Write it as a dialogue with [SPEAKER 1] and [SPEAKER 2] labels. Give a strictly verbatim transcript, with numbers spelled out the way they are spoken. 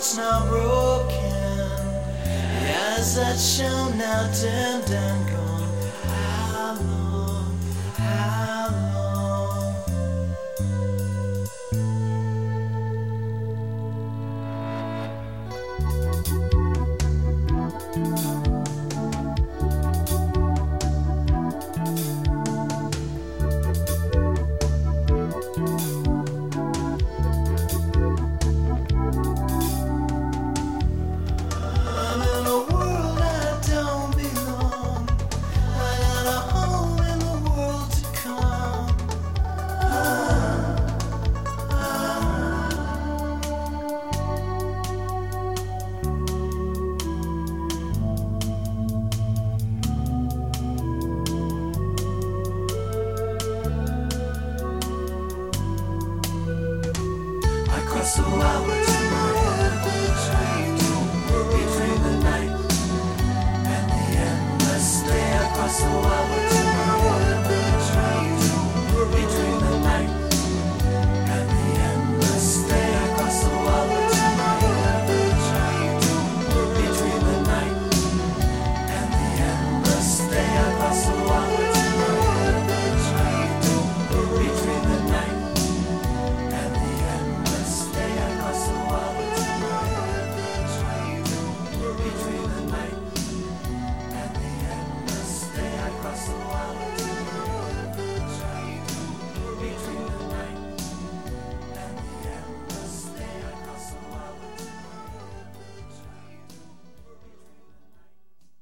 [SPEAKER 1] heart's now broken. As that show now dimmed and gone. How long, how long? Across the wild world to my heaven, between the night and the endless day. Across the wild world to my heaven, between the night and the endless day. Across the wild world to my heaven, between the night and the endless day. Across the wild world to my heaven, between the night and the endless day. Across the wild world to my heaven, between the night and the endless day. Across the wild world.